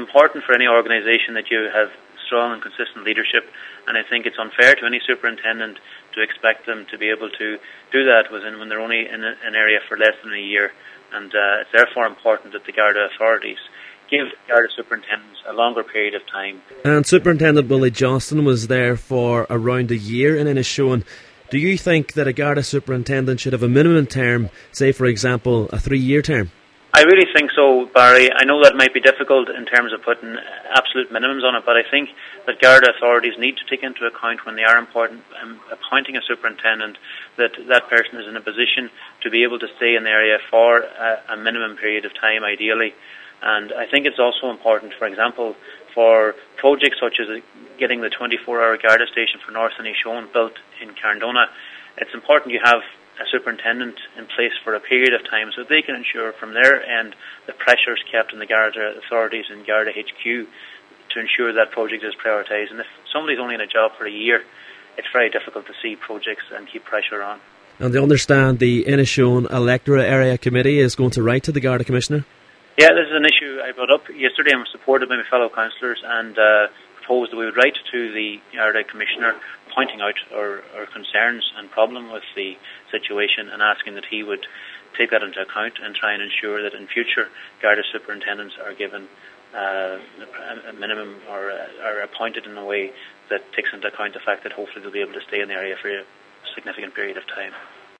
important for any organisation that you have strong and consistent leadership, and I think it's unfair to any superintendent to expect them to be able to do that when they're only in an area for less than a year. And it's therefore important that the Garda authorities give Garda superintendents a longer period of time. And Superintendent Willie Johnston was there for around a year in Inishowen. Do you think that a Garda superintendent should have a minimum term, say for example a 3-year term? I really think so, Barry. I know that might be difficult in terms of putting absolute minimums on it, but I think that Garda authorities need to take into account when they are appointing a superintendent that that person is in a position to be able to stay in the area for a minimum period of time, ideally. And I think it's also important, for example, for projects such as getting the 24-hour Garda station for North Inishowen built in Carndona. It's important you have a superintendent in place for a period of time so they can ensure from their end the pressure is kept in the Garda authorities and Garda HQ to ensure that project is prioritised. And if somebody's only in a job for a year, it's very difficult to see projects and keep pressure on. And I understand the Inishowen Electorate Area Committee is going to write to the Garda Commissioner? Yeah, this is an issue I brought up yesterday and was supported by my fellow councillors, and proposed that we would write to the Garda Commissioner pointing out our concerns and problem with the situation and asking that he would take that into account and try and ensure that in future Garda superintendents are given a minimum or are appointed in a way that takes into account the fact that hopefully they'll be able to stay in the area for a significant period of time.